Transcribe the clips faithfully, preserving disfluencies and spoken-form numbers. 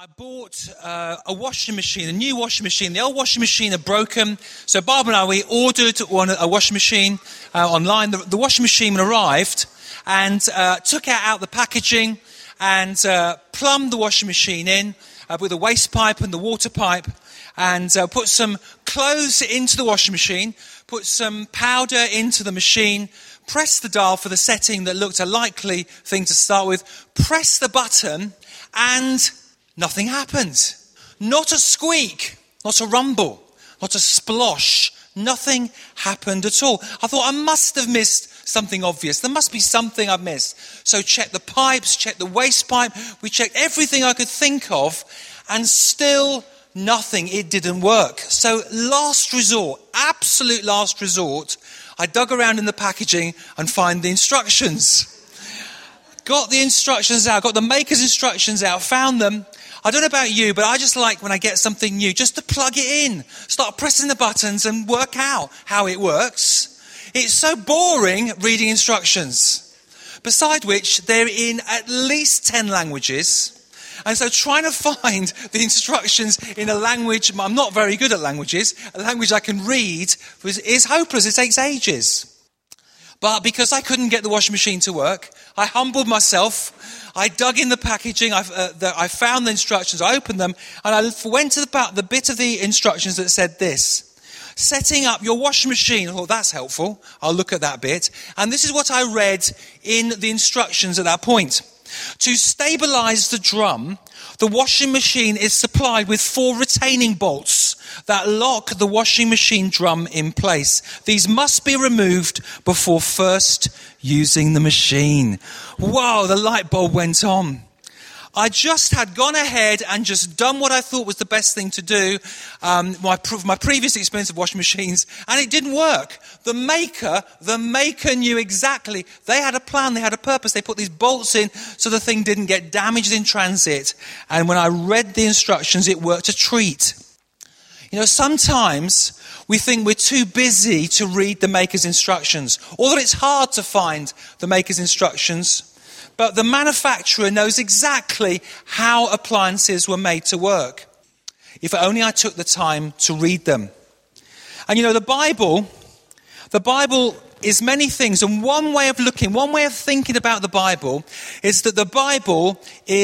I bought uh, a washing machine, a new washing machine. The old washing machine had broken, so Barbara and I, we ordered one, a washing machine uh, online. The, the washing machine arrived and uh, took out, out the packaging and uh, plumbed the washing machine in uh, with a waste pipe and the water pipe, and uh, put some clothes into the washing machine, put some powder into the machine, pressed the dial for the setting that looked a likely thing to start with, pressed the button, and nothing happened. Not a squeak, not a rumble, not a splosh. Nothing happened at all. I thought I must have missed something obvious. There must be something I've missed. So checked the pipes, checked the waste pipe. We checked everything I could think of, and still nothing. It didn't work. So last resort, absolute last resort, I dug around in the packaging and found the instructions. Got the instructions out, got the maker's instructions out, found them. I don't know about you, but I just like when I get something new, just to plug it in, start pressing the buttons and work out how it works. It's so boring reading instructions. Beside which, they're in at least ten languages. And so trying to find the instructions in a language, I'm not very good at languages, a language I can read is, is hopeless. It takes ages. But because I couldn't get the washing machine to work, I humbled myself. I dug in the packaging. I, uh, the, I found the instructions. I opened them, and I went to the, the bit of the instructions that said this: setting up your washing machine. Oh, that's helpful. I'll look at that bit. And this is what I read in the instructions at that point. To stabilize the drum, the washing machine is supplied with four retaining bolts that lock the washing machine drum in place. These must be removed before first using the machine. Wow, the light bulb went on. I just had gone ahead and just done what I thought was the best thing to do, um, my, my previous experience of washing machines, and it didn't work. The maker, the maker knew exactly. They had a plan, they had a purpose. They put these bolts in so the thing didn't get damaged in transit. And when I read the instructions, it worked a treat. You know, sometimes we think we're too busy to read the maker's instructions, or that it's hard to find the maker's instructions. But the manufacturer knows exactly how appliances were made to work. If only I took the time to read them. And you know, the Bible, the Bible is many things. And one way of looking, one way of thinking about the Bible is that the Bible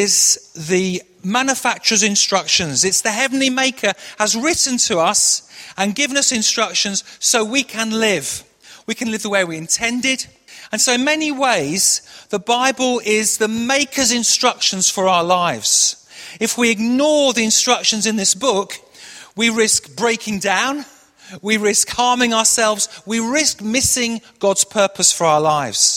is the manufacturer's instructions. It's the heavenly maker has written to us and given us instructions so we can live. We can live the way we intended. And so in many ways, the Bible is the maker's instructions for our lives. If we ignore the instructions in this book, we risk breaking down, we risk harming ourselves, we risk missing God's purpose for our lives.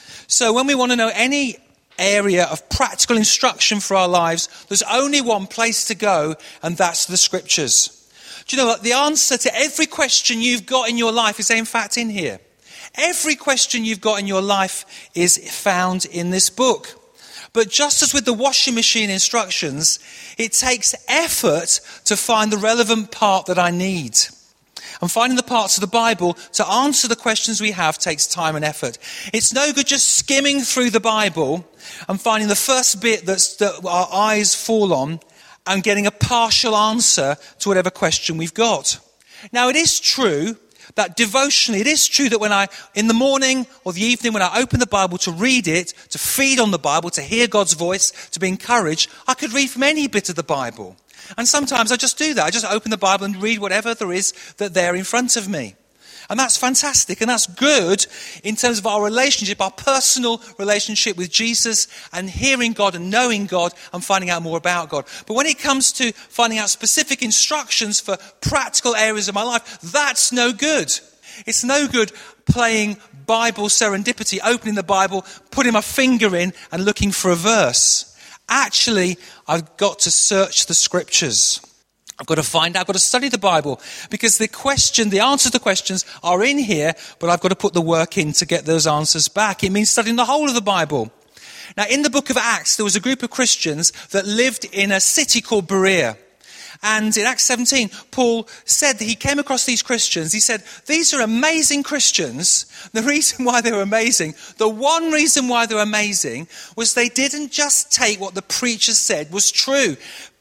So when we want to know any area of practical instruction for our lives, there's only one place to go, and that's the Scriptures. Do you know what? The answer to every question you've got in your life is in fact in here. Every question you've got in your life is found in this book. But just as with the washing machine instructions, it takes effort to find the relevant part that I need. And finding the parts of the Bible to answer the questions we have takes time and effort. It's no good just skimming through the Bible and finding the first bit that's, that our eyes fall on and getting a partial answer to whatever question we've got. Now, it is true that devotionally, it is true that when I, in the morning or the evening, when I open the Bible to read it, to feed on the Bible, to hear God's voice, to be encouraged, I could read from any bit of the Bible. And sometimes I just do that. I just open the Bible and read whatever there is that there in front of me. And that's fantastic. And that's good in terms of our relationship, our personal relationship with Jesus and hearing God and knowing God and finding out more about God. But when it comes to finding out specific instructions for practical areas of my life, that's no good. It's no good playing Bible serendipity, opening the Bible, putting my finger in and looking for a verse. Actually, I've got to search the Scriptures. I've got to find out, I've got to study the Bible, because the question, the answers to the questions are in here, but I've got to put the work in to get those answers back. It means studying the whole of the Bible. Now, in the book of Acts, there was a group of Christians that lived in a city called Berea. And in Acts seventeen, Paul said that he came across these Christians. He said, these are amazing Christians. The reason why they were amazing, the one reason why they were amazing, was they didn't just take what the preacher said was true.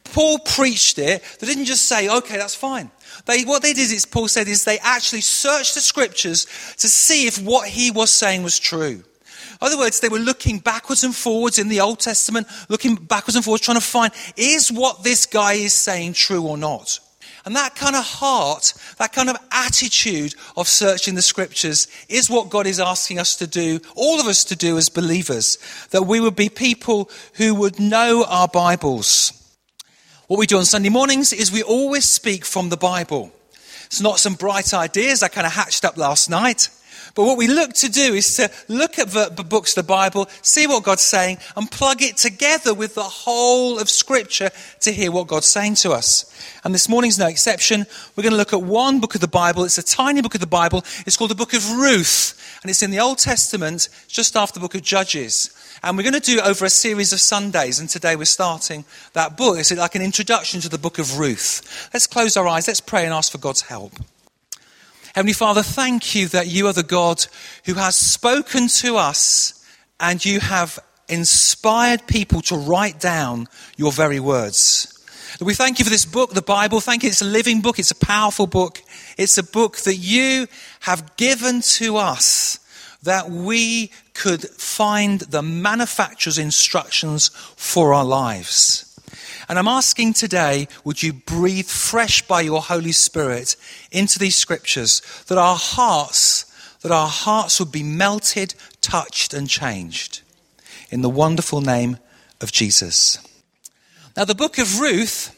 Paul preached it, they didn't just say, okay, that's fine. They, what they did, is Paul said, is they actually searched the scriptures to see if what he was saying was true. In other words, they were looking backwards and forwards in the Old Testament, looking backwards and forwards, trying to find, is what this guy is saying true or not? And that kind of heart, that kind of attitude of searching the scriptures is what God is asking us to do, all of us to do as believers, that we would be people who would know our Bibles. What we do on Sunday mornings is we always speak from the Bible. It's not some bright ideas I kind of hatched up last night. But what we look to do is to look at the books of the Bible, see what God's saying, and plug it together with the whole of Scripture to hear what God's saying to us. And this morning's no exception. We're going to look at one book of the Bible. It's a tiny book of the Bible. It's called the book of Ruth. And it's in the Old Testament, just after the book of Judges. And we're going to do it over a series of Sundays. And today we're starting that book. It's like an introduction to the book of Ruth. Let's close our eyes. Let's pray and ask for God's help. Heavenly Father, thank you that you are the God who has spoken to us and you have inspired people to write down your very words. We thank you for this book, the Bible. Thank you. It's a living book. It's a powerful book. It's a book that you have given to us that we could find the manufacturer's instructions for our lives. And I'm asking today, would you breathe fresh by your Holy Spirit into these scriptures, that our hearts, that our hearts would be melted, touched and changed. In the wonderful name of Jesus. Now the book of Ruth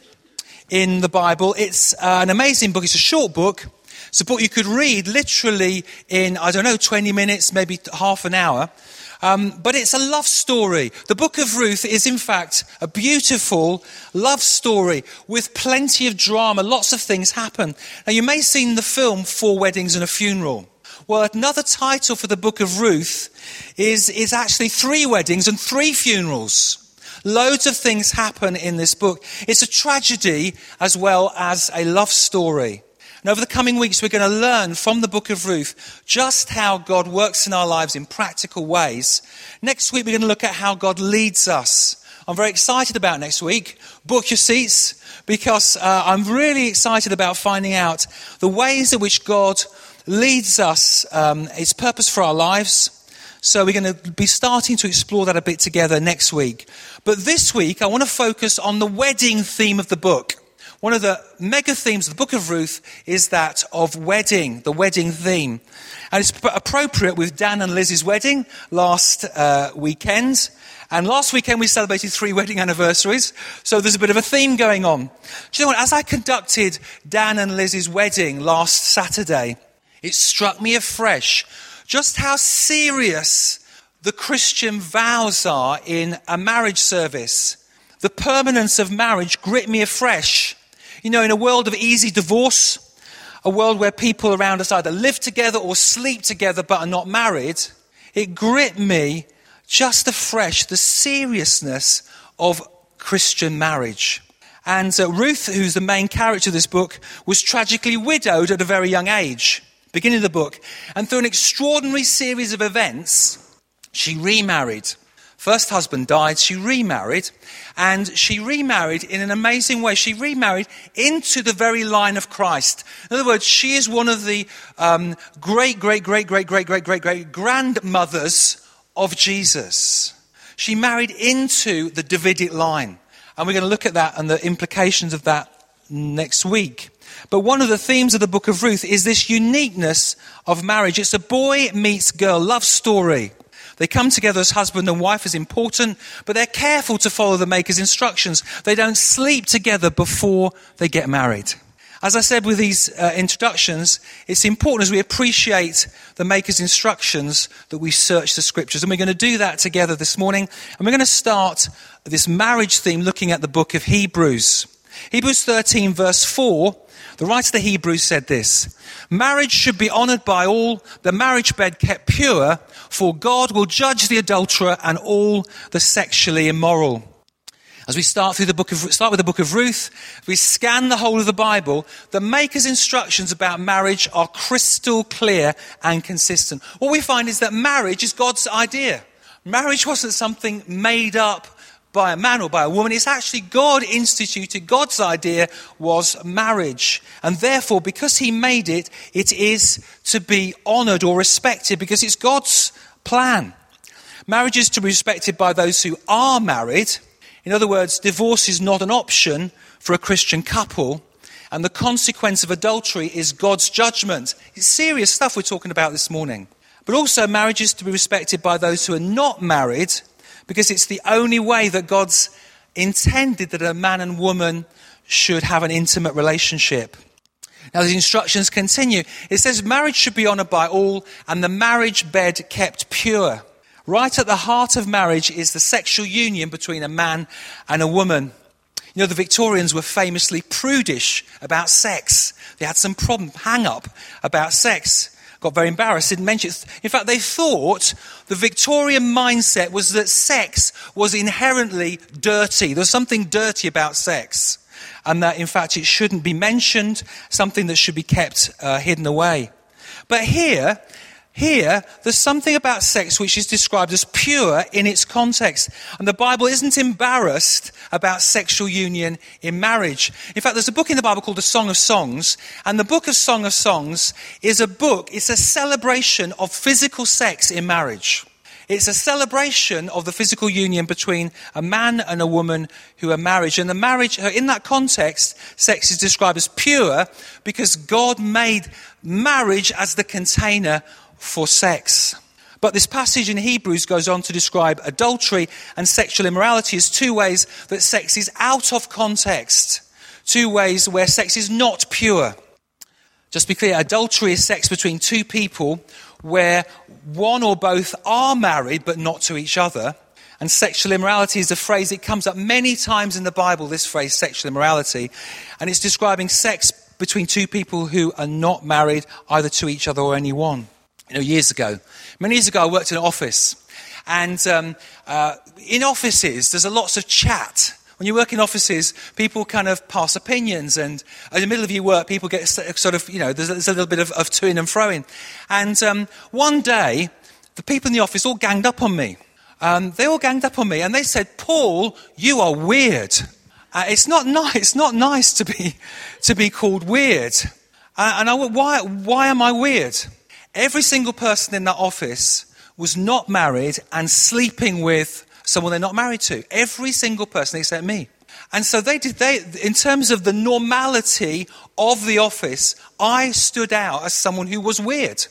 in the Bible, it's uh, an amazing book. It's a short book. It's a book you could read literally in, I don't know, twenty minutes, maybe half an hour. Um, but it's a love story. The book of Ruth is, in fact, a beautiful love story with plenty of drama. Lots of things happen. Now, you may have seen the film Four Weddings and a Funeral. Well, another title for the book of Ruth is, is actually Three Weddings and Three Funerals. Loads of things happen in this book. It's a tragedy as well as a love story. And over the coming weeks, we're going to learn from the book of Ruth just how God works in our lives in practical ways. Next week, we're going to look at how God leads us. I'm very excited about next week. Book your seats, because uh, I'm really excited about finding out the ways in which God leads us, um, his purpose for our lives. So we're going to be starting to explore that a bit together next week. But this week, I want to focus on the wedding theme of the book. One of the mega themes of the book of Ruth is that of wedding, the wedding theme. And it's appropriate with Dan and Liz's wedding last uh, weekend. And last weekend we celebrated three wedding anniversaries. So there's a bit of a theme going on. Do you know what? As I conducted Dan and Liz's wedding last Saturday, it struck me afresh just how serious the Christian vows are in a marriage service. The permanence of marriage gripped me afresh. You know, in a world of easy divorce, a world where people around us either live together or sleep together but are not married, it gripped me just afresh the seriousness of Christian marriage. And uh, Ruth, who's the main character of this book, was tragically widowed at a very young age, beginning of the book. And through an extraordinary series of events, she remarried. First husband died, she remarried, and she remarried in an amazing way. She remarried into the very line of Christ. In other words, she is one of the um, great, great, great, great, great, great, great, great grandmothers of Jesus. She married into the Davidic line. And we're going to look at that and the implications of that next week. But one of the themes of the book of Ruth is this uniqueness of marriage. It's a boy meets girl love story. They come together as husband and wife is important, but they're careful to follow the maker's instructions. They don't sleep together before they get married. As I said with these uh, introductions, it's important as we appreciate the maker's instructions that we search the scriptures. And we're going to do that together this morning. And we're going to start this marriage theme looking at the book of Hebrews. Hebrews thirteen verse four, the writer of the Hebrews said this: marriage should be honoured by all, the marriage bed kept pure, for God will judge the adulterer and all the sexually immoral. As we start through the book of start with the book of Ruth, we scan the whole of the Bible. The maker's instructions about marriage are crystal clear and consistent. What we find is that marriage is God's idea. Marriage wasn't something made up by a man or by a woman. It's actually God instituted. God's idea was marriage. And therefore, because he made it, it is to be honoured or respected because it's God's plan. Marriage is to be respected by those who are married. In other words, divorce is not an option for a Christian couple. And the consequence of adultery is God's judgment. It's serious stuff we're talking about this morning. But also marriage is to be respected by those who are not married because it's the only way that God's intended that a man and woman should have an intimate relationship. Now the instructions continue. It says marriage should be honoured by all and the marriage bed kept pure. Right at the heart of marriage is the sexual union between a man and a woman. You know, the Victorians were famously prudish about sex. They had some problem, hang up about sex. Got very embarrassed, didn't mention it. In fact, they thought the Victorian mindset was that sex was inherently dirty. There was something dirty about sex. And that, in fact, it shouldn't be mentioned, something that should be kept uh, hidden away. But here, here, there's something about sex which is described as pure in its context. And the Bible isn't embarrassed about sexual union in marriage. In fact, there's a book in the Bible called the Song of Songs. And the book of Song of Songs is a book, it's a celebration of physical sex in marriage. It's a celebration of the physical union between a man and a woman who are married. And the marriage, in that context, sex is described as pure because God made marriage as the container for sex. But this passage in Hebrews goes on to describe adultery and sexual immorality as two ways that sex is out of context. Two ways where sex is not pure. Just be clear, adultery is sex between two people where one or both are married but not to each other. And sexual immorality is a phrase that comes up many times in the Bible, this phrase, sexual immorality. And it's describing sex between two people who are not married either to each other or anyone. You know, years ago, many years ago, I worked in an office. And um, uh, in offices, there's a lots of chat. When you work in offices, people kind of pass opinions, and in the middle of your work, people get sort of, you know, there's, there's a little bit of, of to-ing and fro-ing. And um, one day, the people in the office all ganged up on me. Um, they all ganged up on me, and they said, "Paul, you are weird." Uh, it's not nice. It's not nice to be to be called weird. Uh, and I went, "Why? Why am I weird?" Every single person in that office was not married and sleeping with someone they're not married to. Every single person except me. And so they did, they, in terms of the normality of the office, I stood out as someone who was weird.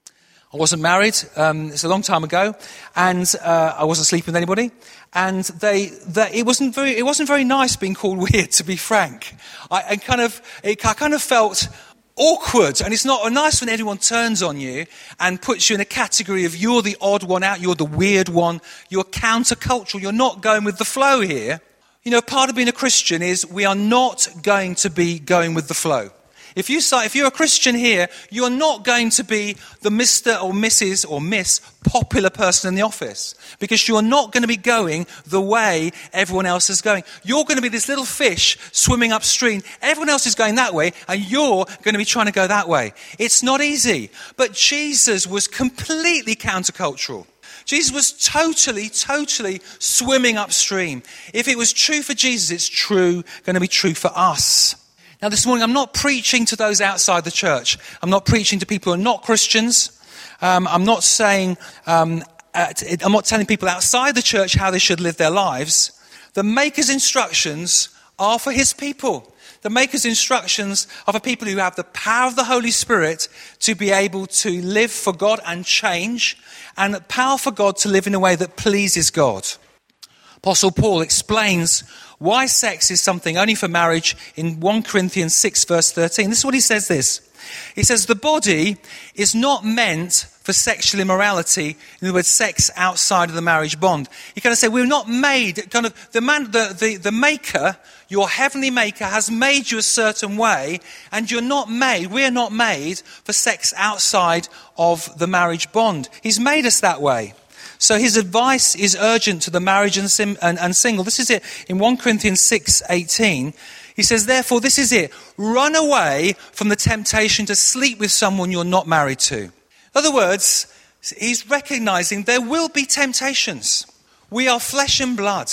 I wasn't married, um, it's a long time ago, and uh, I wasn't sleeping with anybody. And they, they, it wasn't very, it wasn't very nice being called weird, to be frank. I, I kind of, it, I kind of felt awkward, and it's not nice when everyone turns on you and puts you in a category of you're the odd one out, you're the weird one, you're countercultural, you're not going with the flow here. You know, part of being a Christian is we are not going to be going with the flow. If you say, if you're a Christian here, you're not going to be the Mister or Missus or Miss popular person in the office, because you're not going to be going the way everyone else is going. You're going to be this little fish swimming upstream. Everyone else is going that way, and you're going to be trying to go that way. It's not easy. But Jesus was completely countercultural. Jesus was totally, totally swimming upstream. If it was true for Jesus, it's true, going to be true for us. Now this morning, I'm not preaching to those outside the church. I'm not preaching to people who are not Christians. Um, I'm not saying, um, at, I'm not telling people outside the church how they should live their lives. The Maker's instructions are for his people. The Maker's instructions are for people who have the power of the Holy Spirit to be able to live for God and change, and the power for God to live in a way that pleases God. Apostle Paul explains why sex is something only for marriage in First Corinthians six verse thirteen. This is what he says this. He says, the body is not meant for sexual immorality, in other words, sex outside of the marriage bond. He kind of said, we're not made, kind of, the man, the, the, the maker, your heavenly maker has made you a certain way, and you're not made, we're not made for sex outside of the marriage bond. He's made us that way. So his advice is urgent to the marriage and, sim, and, and single. This is it in First Corinthians six eighteen. He says, therefore, this is it. Run away from the temptation to sleep with someone you're not married to. In other words, he's recognizing there will be temptations. We are flesh and blood.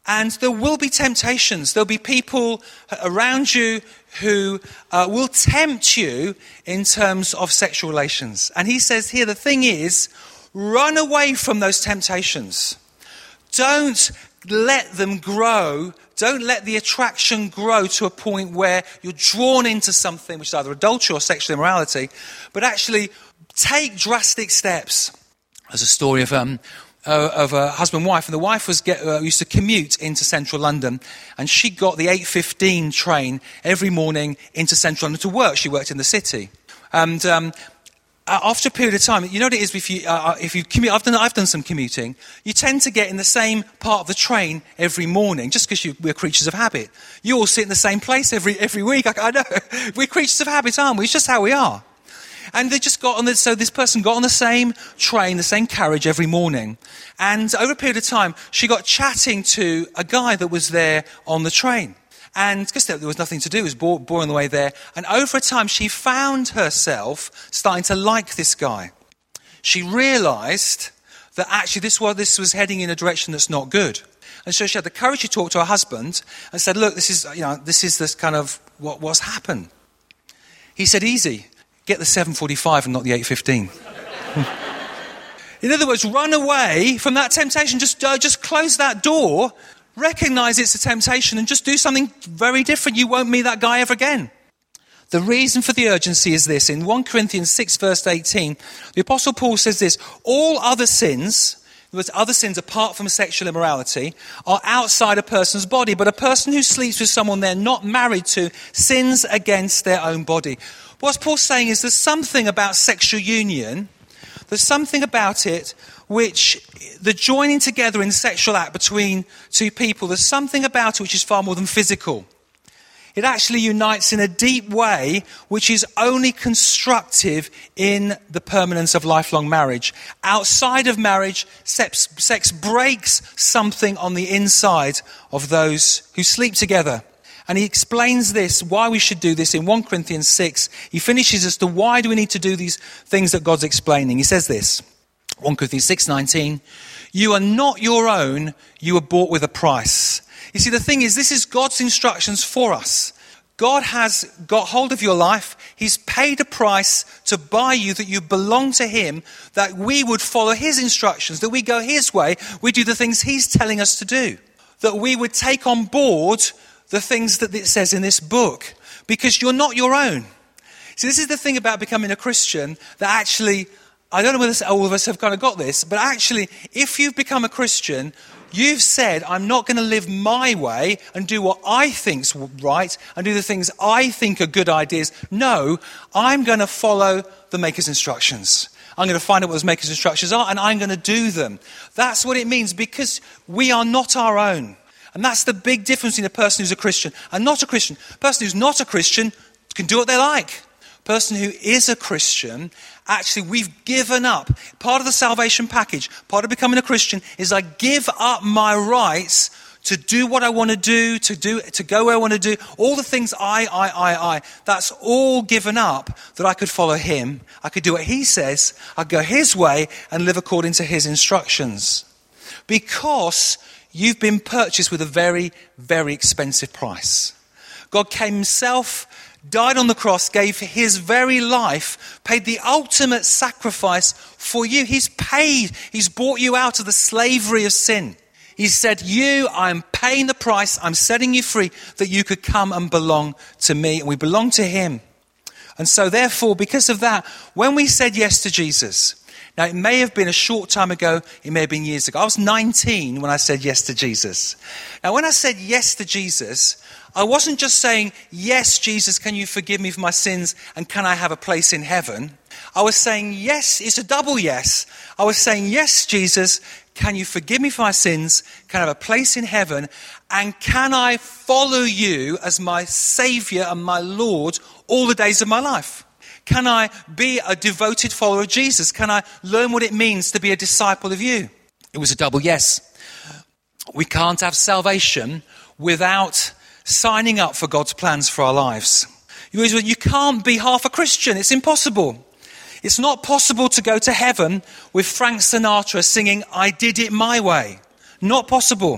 And there will be temptations. There'll be people around you who uh, will tempt you in terms of sexual relations. And he says here, the thing is, run away from those temptations. Don't let them grow. Don't let the attraction grow to a point where you're drawn into something, which is either adultery or sexual immorality. But actually, take drastic steps. There's a story of... Um, Uh, of a husband and wife, and the wife was get, uh, used to commute into central London, and she got the eight fifteen train every morning into central London to work. She worked in the city. And um, after a period of time, you know what it is if you, uh, if you commute, I've done, I've done some commuting, you tend to get in the same part of the train every morning, just because we're creatures of habit. You all sit in the same place every, every week. I, I know. We're creatures of habit, aren't we? It's just how we are. And they just got on the, so this person got on the same train, the same carriage every morning. And over a period of time, she got chatting to a guy that was there on the train. And because there was nothing to do, it was boring on the way there. And over a time, she found herself starting to like this guy. She realized that actually this was, this was heading in a direction that's not good. And so she had the courage to talk to her husband and said, look, this is, you know, this is this kind of what, what's happened. He said, easy. Get the seven forty-five and not the eight fifteen. In other words, run away from that temptation. Just, uh, just close that door, recognize it's a temptation, and just do something very different. You won't meet that guy ever again. The reason for the urgency is this. In First Corinthians six, verse eighteen, the Apostle Paul says this: all other sins, in other words, other sins apart from sexual immorality, are outside a person's body, but a person who sleeps with someone they're not married to sins against their own body. What Paul's saying is there's something about sexual union, there's something about it which, the joining together in sexual act between two people, there's something about it which is far more than physical. It actually unites in a deep way which is only constructive in the permanence of lifelong marriage. Outside of marriage, sex, sex breaks something on the inside of those who sleep together. And he explains this, why we should do this in First Corinthians six. He finishes as to why do we need to do these things that God's explaining. He says this, First Corinthians six nineteen, you are not your own, you were bought with a price. You see, the thing is, this is God's instructions for us. God has got hold of your life. He's paid a price to buy you, that you belong to him, that we would follow his instructions, that we go his way, we do the things he's telling us to do, that we would take on board the things that it says in this book, because you're not your own. See, this is the thing about becoming a Christian, that actually, I don't know whether all of us have kind of got this, but actually, if you've become a Christian, you've said, I'm not going to live my way and do what I think's right and do the things I think are good ideas. No, I'm going to follow the Maker's instructions. I'm going to find out what those Maker's instructions are, and I'm going to do them. That's what it means, because we are not our own. And that's the big difference in a person who's a Christian and not a Christian. A person who's not a Christian can do what they like. A person who is a Christian, actually, we've given up. Part of the salvation package, part of becoming a Christian, is I give up my rights to do what I want to do, to do, to go where I want to do, all the things I, I, I, I. That's all given up, that I could follow him. I could do what he says. I'd go his way and live according to his instructions. Because you've been purchased with a very, very expensive price. God came himself, died on the cross, gave his very life, paid the ultimate sacrifice for you. He's paid. He's bought you out of the slavery of sin. He said, you, I'm paying the price. I'm setting you free that you could come and belong to me. And we belong to him. And so therefore, because of that, when we said yes to Jesus, now, it may have been a short time ago, it may have been years ago. I was nineteen when I said yes to Jesus. Now, when I said yes to Jesus, I wasn't just saying, yes, Jesus, can you forgive me for my sins and can I have a place in heaven? I was saying, yes, it's a double yes. I was saying, yes, Jesus, can you forgive me for my sins? Can I have a place in heaven? And can I follow you as my Savior and my Lord all the days of my life? Can I be a devoted follower of Jesus? Can I learn what it means to be a disciple of you? It was a double yes. We can't have salvation without signing up for God's plans for our lives. You can't be half a Christian. It's impossible. It's not possible to go to heaven with Frank Sinatra singing, I did it my way. Not possible.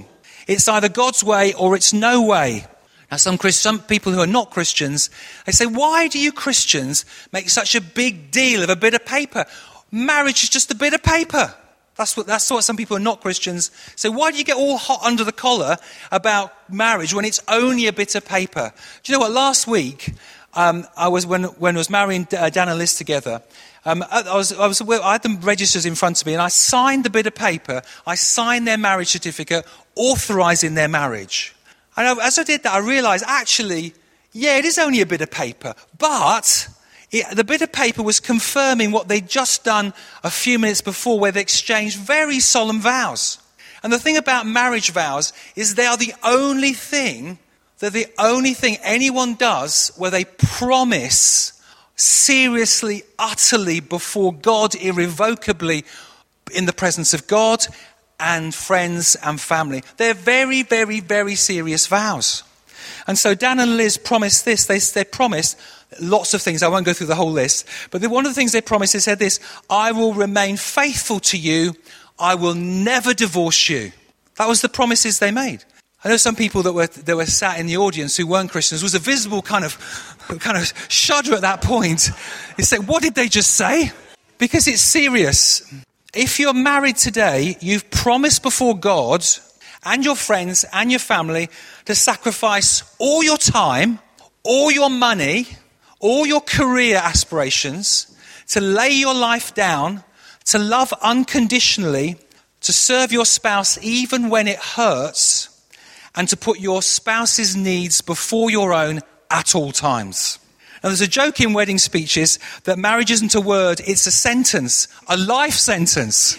It's either God's way or it's no way. Now, some, Christ, some people who are not Christians, they say, why do you Christians make such a big deal of a bit of paper? Marriage is just a bit of paper. That's what, that's what some people who are not Christians say. Why do you get all hot under the collar about marriage when it's only a bit of paper? Do you know what? Last week, um, I was when when I was marrying uh, Dan and Liz together, um, I, I was I was I had the registers in front of me, and I signed the bit of paper. I signed their marriage certificate, authorising their marriage. And as I did that, I realised, actually, yeah, it is only a bit of paper. But it, the bit of paper was confirming what they'd just done a few minutes before, where they exchanged very solemn vows. And the thing about marriage vows is they are the only thing, they're the only thing anyone does where they promise seriously, utterly, before God, irrevocably, in the presence of God and friends and family. They're very, very, very serious vows. And so Dan and Liz promised this. They, they promised lots of things. I won't go through the whole list. But the, one of the things they promised, they said this: I will remain faithful to you. I will never divorce you. That was the promises they made. I know some people that were that were sat in the audience who weren't Christians. There was a visible kind of, kind of shudder at that point. They said, what did they just say? Because it's serious. If you're married today, you've promised before God and your friends and your family to sacrifice all your time, all your money, all your career aspirations, to lay your life down, to love unconditionally, to serve your spouse even when it hurts, and to put your spouse's needs before your own at all times. Now, there's a joke in wedding speeches that marriage isn't a word, it's a sentence, a life sentence.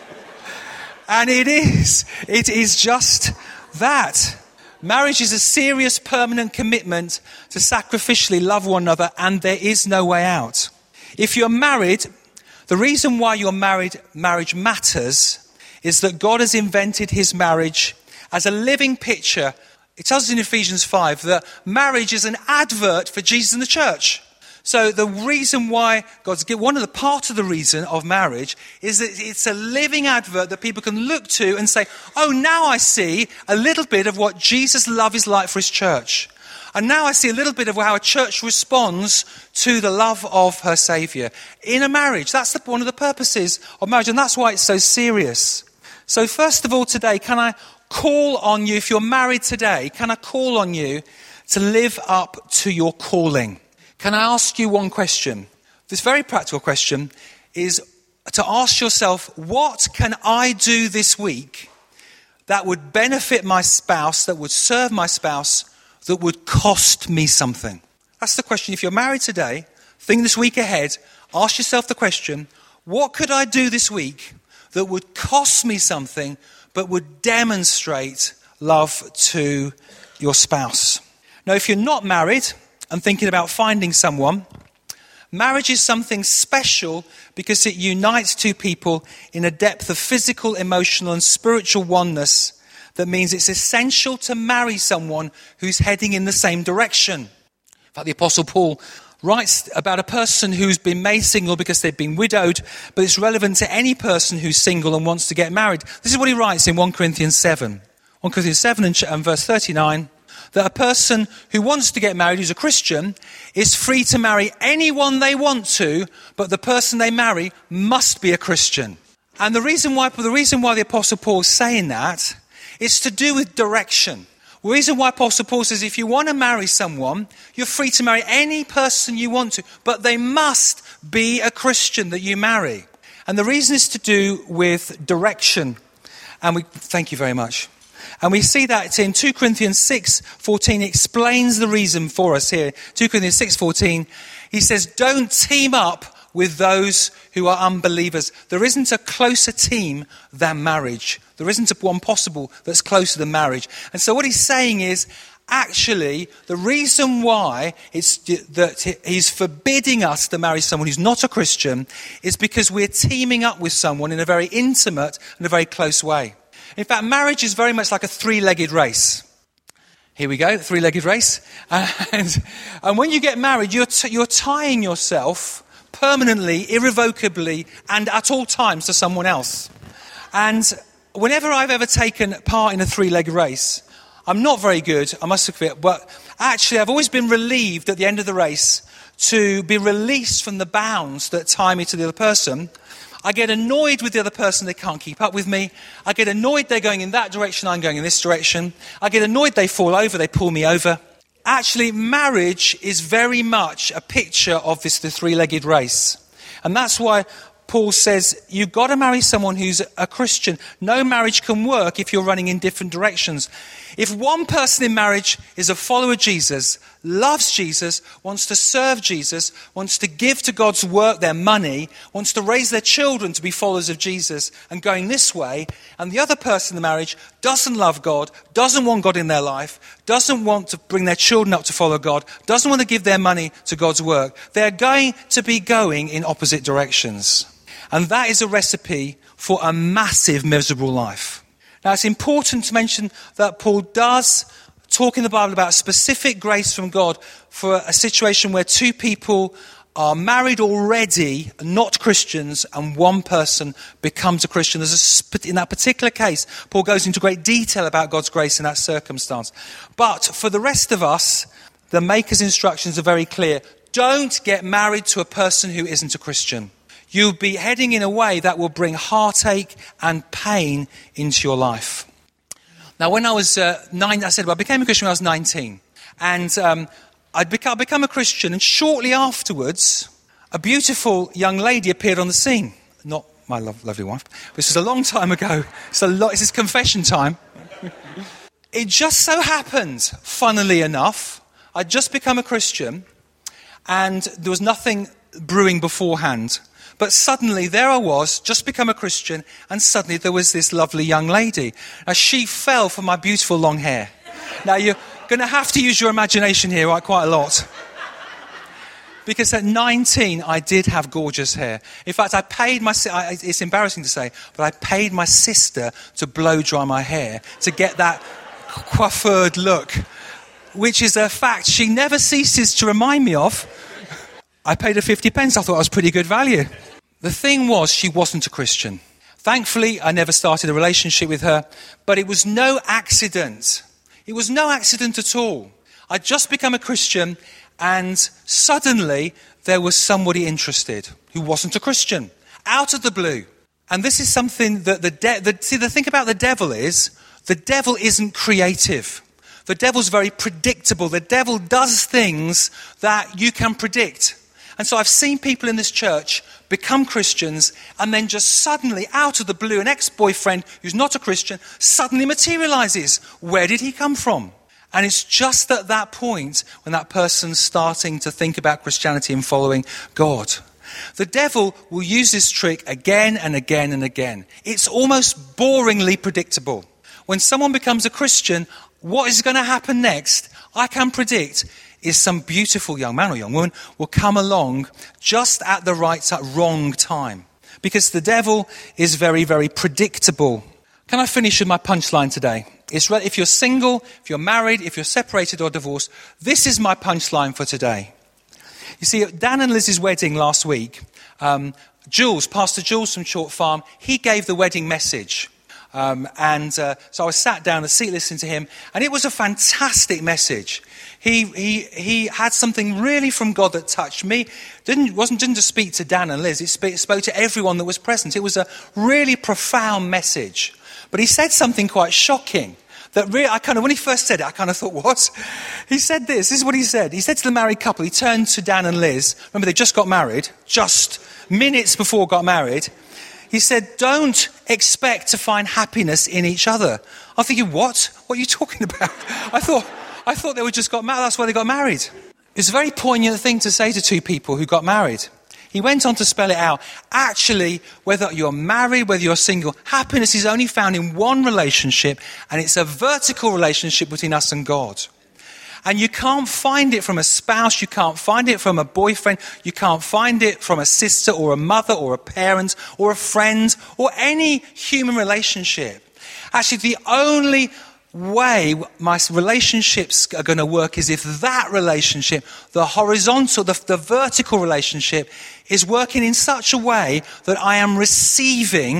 And it is. It is just that. Marriage is a serious, permanent commitment to sacrificially love one another, and there is no way out. If you're married, the reason why you're married, marriage matters, is that God has invented his marriage as a living picture. It tells us in Ephesians five that marriage is an advert for Jesus and the church. So the reason why God's given, one of the part of the reason of marriage is that it's a living advert that people can look to and say, oh, now I see a little bit of what Jesus' love is like for his church. And now I see a little bit of how a church responds to the love of her Saviour. In a marriage, that's the, one of the purposes of marriage, and that's why it's so serious. So first of all today, can I call on you, if you're married today, can I call on you to live up to your calling? Can I ask you one question? This very practical question is to ask yourself, what can I do this week that would benefit my spouse, that would serve my spouse, that would cost me something? That's the question. If you're married today, think this week ahead, ask yourself the question, what could I do this week that would cost me something but would demonstrate love to your spouse? Now, if you're not married and thinking about finding someone, marriage is something special because it unites two people in a depth of physical, emotional, and spiritual oneness that means it's essential to marry someone who's heading in the same direction. In fact, the Apostle Paul writes about a person who's been made single because they've been widowed, but it's relevant to any person who's single and wants to get married. This is what he writes in First Corinthians seven. First Corinthians seven and verse thirty-nine, that a person who wants to get married, who's a Christian, is free to marry anyone they want to, but the person they marry must be a Christian. And the reason why, the reason why the Apostle Paul is saying that is to do with direction. The reason why Apostle Paul says if you want to marry someone, you're free to marry any person you want to, but they must be a Christian that you marry. And the reason is to do with direction. And we thank you very much. And we see that in Second Corinthians six fourteen. It explains the reason for us here. Second Corinthians six fourteen, he says, don't team up with those who are unbelievers. There isn't a closer team than marriage. There isn't one possible that's closer than marriage. And so what he's saying is, actually, the reason why it's that he's forbidding us to marry someone who's not a Christian is because we're teaming up with someone in a very intimate and a very close way. In fact, marriage is very much like a three-legged race. Here we go, three-legged race. And, and when you get married, you're, t- you're tying yourself permanently, irrevocably, and at all times to someone else. And whenever I've ever taken part in a three-legged race, I'm not very good, I must admit, but actually I've always been relieved at the end of the race to be released from the bounds that tie me to the other person. I get annoyed with the other person, they can't keep up with me. I get annoyed they're going in that direction, I'm going in this direction. I get annoyed they fall over, they pull me over. Actually, marriage is very much a picture of this the three-legged race. And that's why Paul says, you've got to marry someone who's a Christian. No marriage can work if you're running in different directions. If one person in marriage is a follower of Jesus, loves Jesus, wants to serve Jesus, wants to give to God's work their money, wants to raise their children to be followers of Jesus and going this way, and the other person in the marriage doesn't love God, doesn't want God in their life, doesn't want to bring their children up to follow God, doesn't want to give their money to God's work, they're going to be going in opposite directions. And that is a recipe for a massive, miserable life. Now, it's important to mention that Paul does talk in the Bible about specific grace from God for a situation where two people are married already, not Christians, and one person becomes a Christian. There's a, in that particular case, Paul goes into great detail about God's grace in that circumstance. But for the rest of us, the Maker's instructions are very clear. Don't get married to a person who isn't a Christian. You'll be heading in a way that will bring heartache and pain into your life. Now, when I was uh, nine, I said, well, I became a Christian when I was nineteen. And um, I'd become, become a Christian, and shortly afterwards, a beautiful young lady appeared on the scene. Not my lo- lovely wife. This was a long time ago. It's a lot. This is confession time. It just so happened, funnily enough, I'd just become a Christian, and there was nothing brewing beforehand. But suddenly there I was, just become a Christian, and suddenly there was this lovely young lady. Now, she fell for my beautiful long hair. Now, you're going to have to use your imagination here, right, quite a lot. Because at nineteen, I did have gorgeous hair. In fact, I paid my, I, it's embarrassing to say, but I paid my sister to blow dry my hair to get that coiffured look, which is a fact she never ceases to remind me of. I paid her fifty pence. I thought it was pretty good value. The thing was, she wasn't a Christian. Thankfully, I never started a relationship with her, but it was no accident. It was no accident at all. I'd just become a Christian, and suddenly there was somebody interested who wasn't a Christian, out of the blue. And this is something that the, de- the see, the thing about the devil is, the devil isn't creative. The devil's very predictable. The devil does things that you can predict. And so I've seen people in this church become Christians, and then just suddenly, out of the blue, an ex-boyfriend who's not a Christian suddenly materializes. Where did he come from? And it's just at that point when that person's starting to think about Christianity and following God. The devil will use this trick again and again and again. It's almost boringly predictable. When someone becomes a Christian, what is going to happen next, I can predict, is some beautiful young man or young woman will come along just at the right, wrong time. Because the devil is very, very predictable. Can I finish with my punchline today? It's if you're single, if you're married, if you're separated or divorced, this is my punchline for today. You see, at Dan and Liz's wedding last week, um, Jules, Pastor Jules from Chalk Farm, he gave the wedding message. Um, and uh, so I was sat down in the seat listening to him, and it was a fantastic message. He he he had something really from God that touched me. Didn't wasn't didn't just speak to Dan and Liz. It spoke, it spoke to everyone that was present. It was a really profound message. But he said something quite shocking. That really, I kind of when he first said it, I kind of thought, what? He said this. This is what he said. He said to the married couple. He turned to Dan and Liz. Remember, they just got married, just minutes before got married. He said, don't expect to find happiness in each other. I'm thinking, what? What are you talking about? I thought I thought they were just got married. That's why they got married. It's a very poignant thing to say to two people who got married. He went on to spell it out. Actually, whether you're married, whether you're single, happiness is only found in one relationship, and it's a vertical relationship between us and God. And you can't find it from a spouse, you can't find it from a boyfriend, you can't find it from a sister or a mother or a parent or a friend or any human relationship. Actually, the only way my relationships are going to work is if that relationship, the horizontal, the, the vertical relationship, is working in such a way that I am receiving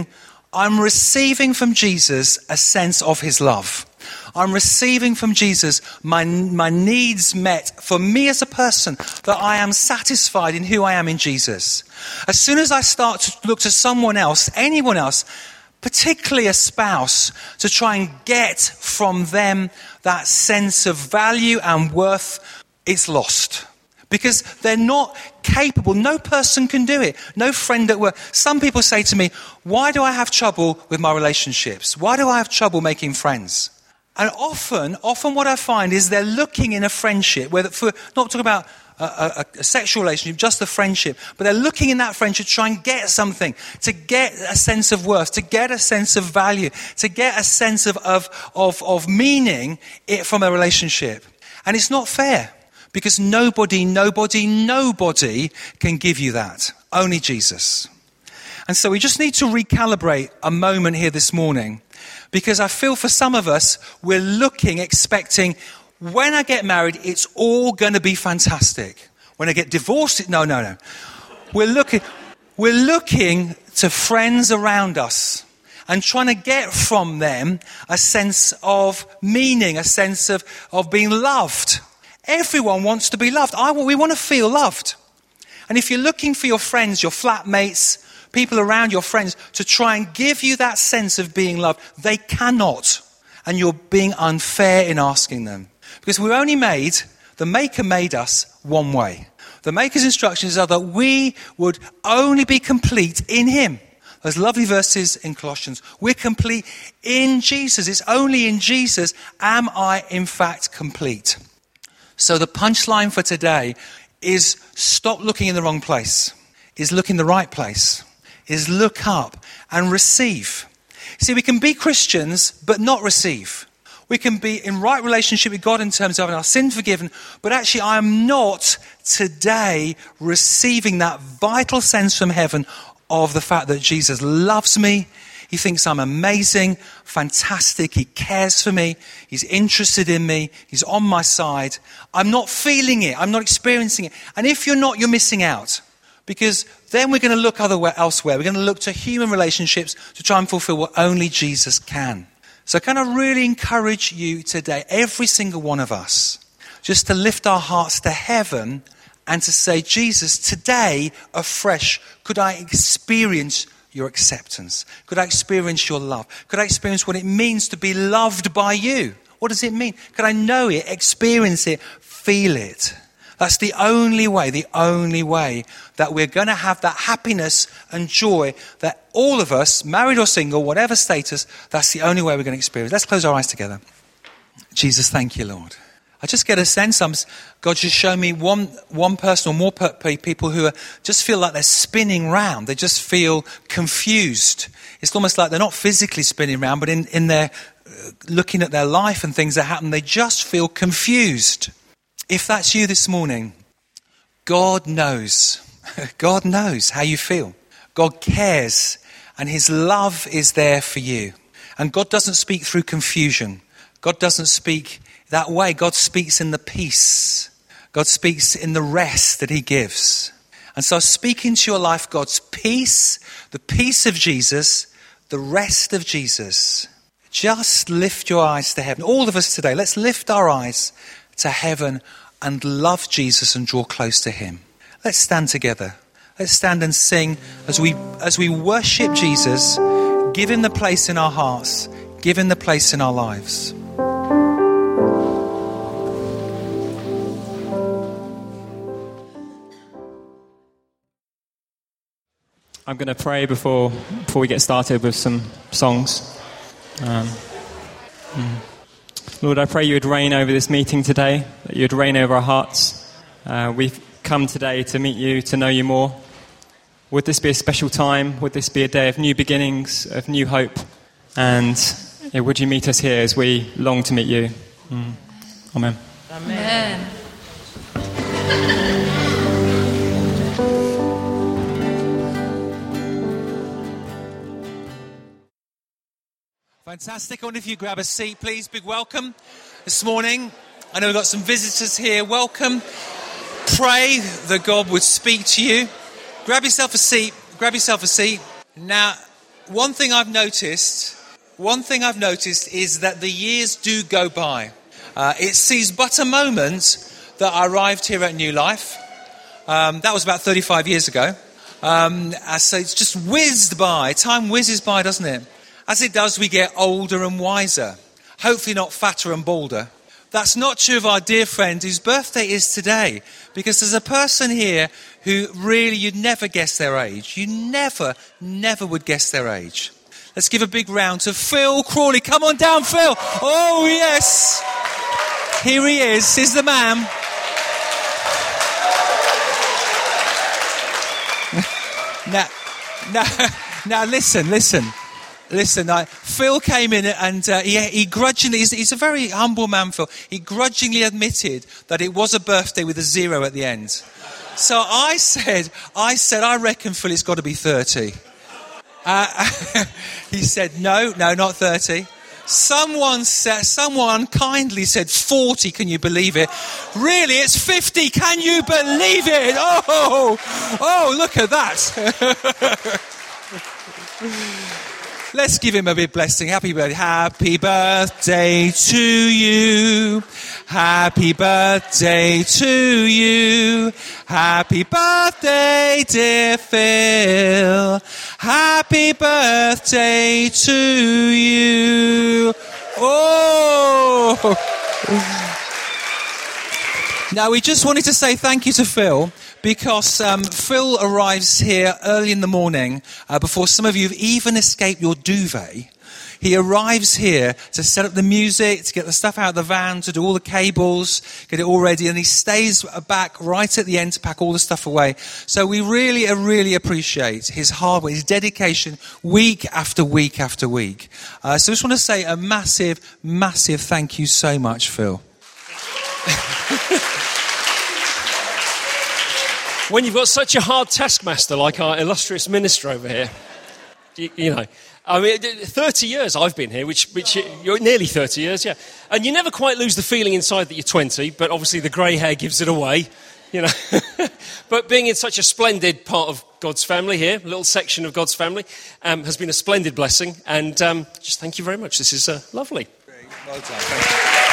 I'm receiving from Jesus a sense of his love. I'm receiving from Jesus my, my needs met for me as a person, that I am satisfied in who I am in Jesus. As soon as I start to look to someone else, anyone else, particularly a spouse, to try and get from them that sense of value and worth, it's lost. Because they're not capable. No person can do it. No friend at work. Some people say to me, why do I have trouble with my relationships? Why do I have trouble making friends? And often, often what I find is they're looking in a friendship, whether for not talking about a, a, a sexual relationship, just a friendship, but they're looking in that friendship to try and get something, to get a sense of worth, to get a sense of value, to get a sense of, of, of, of meaning it from a relationship. And it's not fair. Because nobody, nobody, nobody can give you that. Only Jesus. And so we just need to recalibrate a moment here this morning. Because I feel for some of us, we're looking, expecting, when I get married, it's all going to be fantastic. When I get divorced, no, no, no. We're looking, we're looking to friends around us and trying to get from them a sense of meaning, a sense of, of being loved. Everyone wants to be loved. I, we want to feel loved. And if you're looking for your friends, your flatmates, people around your friends, to try and give you that sense of being loved, they cannot. And you're being unfair in asking them. Because we're only made, the Maker made us one way. The Maker's instructions are that we would only be complete in him. Those lovely verses in Colossians. We're complete in Jesus. It's only in Jesus am I in fact complete. So the punchline for today is stop looking in the wrong place, is look in the right place, is look up and receive. See, we can be Christians but not receive. We can be in right relationship with God in terms of having our sin forgiven, but actually I am not today receiving that vital sense from heaven of the fact that Jesus loves me. He thinks I'm amazing, fantastic. He cares for me. He's interested in me. He's on my side. I'm not feeling it. I'm not experiencing it. And if you're not, you're missing out. Because then we're going to look otherwhere, elsewhere. We're going to look to human relationships to try and fulfill what only Jesus can. So can I really encourage you today, every single one of us, just to lift our hearts to heaven and to say, Jesus, today afresh, could I experience your acceptance? Could I experience your love? Could I experience what it means to be loved by you? What does it mean? Could I know it, experience it, feel it? That's the only way, the only way that we're going to have that happiness and joy that all of us, married or single, whatever status, that's the only way we're going to experience. Let's close our eyes together. Jesus, thank you, Lord. I just get a sense, I'm, God just showed me one one person or more per, people who are, just feel like they're spinning round. They just feel confused. It's almost like they're not physically spinning round, but in, in their uh, looking at their life and things that happen, they just feel confused. If that's you this morning, God knows. God knows how you feel. God cares, and his love is there for you. And God doesn't speak through confusion. God doesn't speak that way. God speaks in the peace. God speaks in the rest that he gives. And so speak into your life God's peace, the peace of Jesus, the rest of Jesus. Just lift your eyes to heaven. All of us today, let's lift our eyes to heaven and love Jesus and draw close to him. Let's stand together. Let's stand and sing as we as we worship Jesus. Give him the place in our hearts. Give him the place in our lives. I'm going to pray before before we get started with some songs. Um, mm. Lord, I pray you would reign over this meeting today, that you would reign over our hearts. Uh, we've come today to meet you, to know you more. Would this be a special time? Would this be a day of new beginnings, of new hope? And yeah, would you meet us here as we long to meet you? Mm. Amen. Amen. Fantastic. I wonder if you grab a seat, please. Big welcome this morning. I know we've got some visitors here. Welcome. Pray that God would speak to you. Grab yourself a seat. Grab yourself a seat. Now, one thing I've noticed, one thing I've noticed is that the years do go by. Uh, it sees but a moment that I arrived here at New Life. Um, that was about thirty-five years ago. Um, so it's just whizzed by. Time whizzes by, doesn't it? As it does, we get older and wiser. Hopefully not fatter and balder. That's not true of our dear friend whose birthday is today, because there's a person here who really you'd never guess their age. You never, never would guess their age. Let's give a big round to Phil Crawley. Come on down, Phil. Oh, yes. Here he is. Here's the man. now, now, now, listen, listen. Listen, I, Phil came in and uh, he, he grudgingly, he's, he's a very humble man, Phil. He grudgingly admitted that it was a birthday with a zero at the end. So I said, I said, I reckon, Phil, it's got to be thirty. Uh, he said, no, no, not thirty. Someone said, someone kindly said forty, can you believe it? Really, it's fifty, can you believe it? Oh, oh, look at that. Let's give him a big blessing. Happy birthday. Happy birthday to you. Happy birthday to you. Happy birthday, dear Phil. Happy birthday to you. Oh! Now, we just wanted to say thank you to Phil, because um, Phil arrives here early in the morning, uh, before some of you have even escaped your duvet. He arrives here to set up the music, to get the stuff out of the van, to do all the cables, get it all ready, and he stays back right at the end to pack all the stuff away. So we really, really appreciate his hard work, his dedication, week after week after week. Uh, so I just want to say a massive, massive thank you so much, Phil. When you've got such a hard taskmaster like our illustrious minister over here, you, you know, I mean, thirty years I've been here, which, which you're nearly thirty years, yeah. And you never quite lose the feeling inside that you're twenty, but obviously the grey hair gives it away, you know. But being in such a splendid part of God's family here, a little section of God's family, um, has been a splendid blessing. And um, just thank you very much. This is uh, lovely. Great. Well done. Thank you.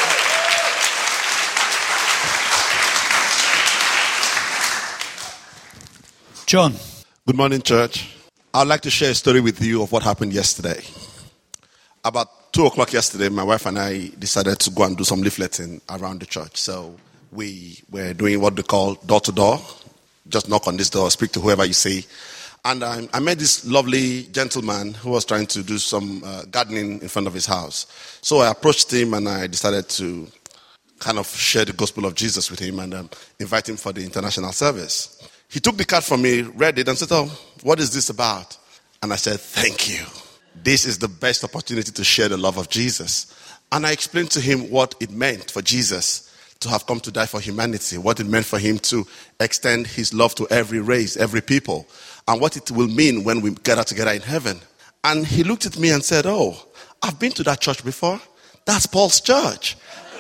John. Good morning, church. I'd like to share a story with you of what happened yesterday. About two o'clock yesterday, my wife and I decided to go and do some leafleting around the church. So we were doing what they call door-to-door. Just knock on this door, speak to whoever you see. And um, I met this lovely gentleman who was trying to do some uh, gardening in front of his house. So I approached him and I decided to kind of share the gospel of Jesus with him and um, invite him for the international service. He took the card from me, read it, and said, oh, what is this about? And I said, thank you. This is the best opportunity to share the love of Jesus. And I explained to him what it meant for Jesus to have come to die for humanity, what it meant for him to extend his love to every race, every people, and what it will mean when we gather together in heaven. And he looked at me and said, oh, I've been to that church before. That's Paul's church.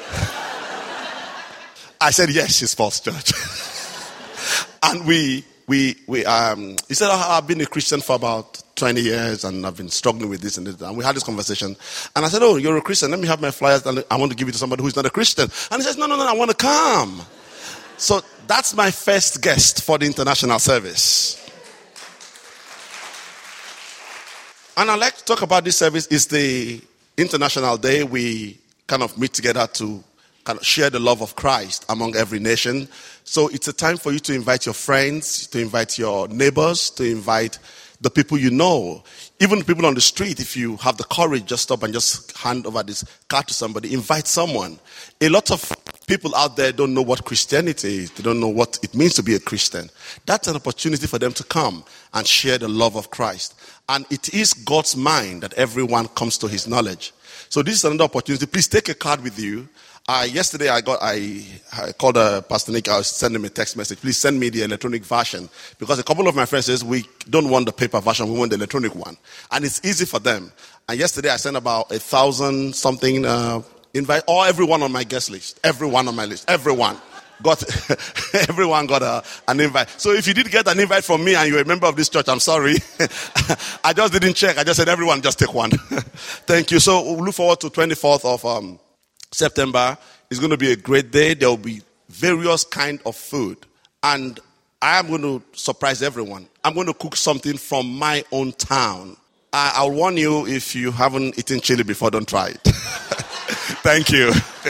I said, yes, it's Paul's church. And we, we, we, um, he said, oh, I've been a Christian for about twenty years and I've been struggling with this and this. And we had this conversation. And I said, oh, you're a Christian. Let me have my flyers and I want to give it to somebody who's not a Christian. And he says, no, no, no, I want to come. So that's my first guest for the international service. And I'd like to talk about this service. It's the International Day. We kind of meet together to kind of share the love of Christ among every nation. So it's a time for you to invite your friends, to invite your neighbors, to invite the people you know. Even the people on the street, if you have the courage, just stop and just hand over this card to somebody. Invite someone. A lot of people out there don't know what Christianity is. They don't know what it means to be a Christian. That's an opportunity for them to come and share the love of Christ. And it is God's mind that everyone comes to his knowledge. So this is another opportunity. Please take a card with you. Uh, yesterday I got I, I called uh, Pastor Nick. I was sending him a text message. Please send me the electronic version, because a couple of my friends says we don't want the paper version, we want the electronic one, and it's easy for them. And yesterday I sent about a thousand something uh, invite all everyone on my guest list, everyone on my list, everyone. got everyone got a, an invite. So if you did get an invite from me and you're a member of this church, I'm sorry. I just didn't check. I just said, everyone just take one. Thank you. So we'll look forward to twenty-fourth of um, September. It's going to be a great day. There will be various kind of food. And I am going to surprise everyone. I'm going to cook something from my own town. I, I'll warn you, if you haven't eaten chili before, don't try it. Thank you.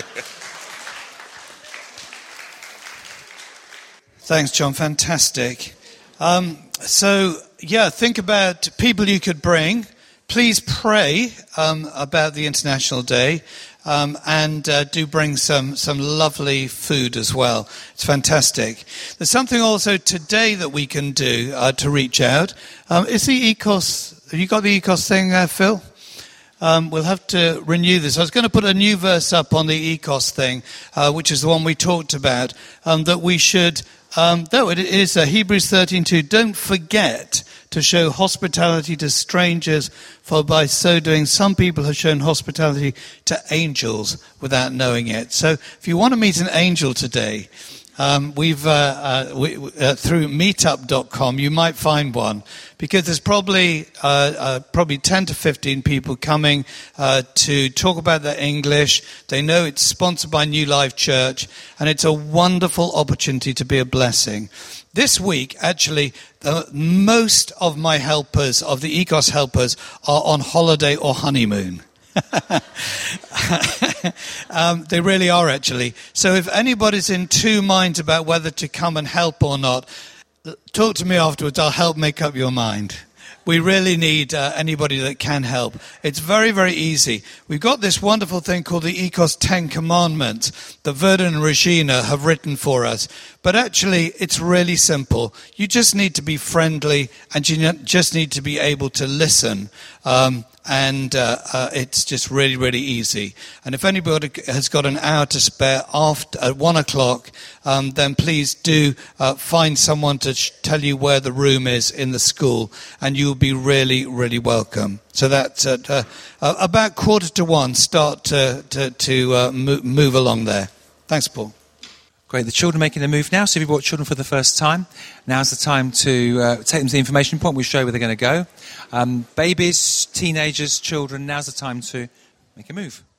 Thanks, John. Fantastic. Um, so, yeah, think about people you could bring. Please pray um, about the International Day, um, and uh, do bring some, some lovely food as well. It's fantastic. There's something also today that we can do uh, to reach out. Um, is the E C O S, have you got the E C O S thing there, Phil? Um, we'll have to renew this. I was going to put a new verse up on the E C O S thing, uh, which is the one we talked about, um, that we should... Um, though it is uh, Hebrews thirteen two, don't forget to show hospitality to strangers, for by so doing some people have shown hospitality to angels without knowing it. So if you want to meet an angel today, um, we've uh, uh, we, uh, through meetup dot com you might find one, because there's probably uh, uh, probably ten to fifteen people coming uh, to talk about their English. They know it's sponsored by New Life Church, and it's a wonderful opportunity to be a blessing. This week, actually, uh, most of my helpers, of the E C O S helpers, are on holiday or honeymoon. um, they really are, actually. So if anybody's in two minds about whether to come and help or not, talk to me afterwards. I'll help make up your mind. We really need uh, anybody that can help. It's very, very easy. We've got this wonderful thing called the E C O S Ten Commandments that Verdun and Regina have written for us. But actually, it's really simple. You just need to be friendly, and you just need to be able to listen. Um, and uh, uh, it's just really, really easy. And if anybody has got an hour to spare after at one o'clock, um, then please do uh, find someone to sh- tell you where the room is in the school, and you'll be really, really welcome. So that's at uh, uh, about quarter to one. Start to to, to uh, move, move along there. Thanks, Paul. Great. The children are making their move now. So if you brought children for the first time, now's the time to uh, take them to the information point. We'll show you where they're going to go. Um, babies, teenagers, children, now's the time to make a move.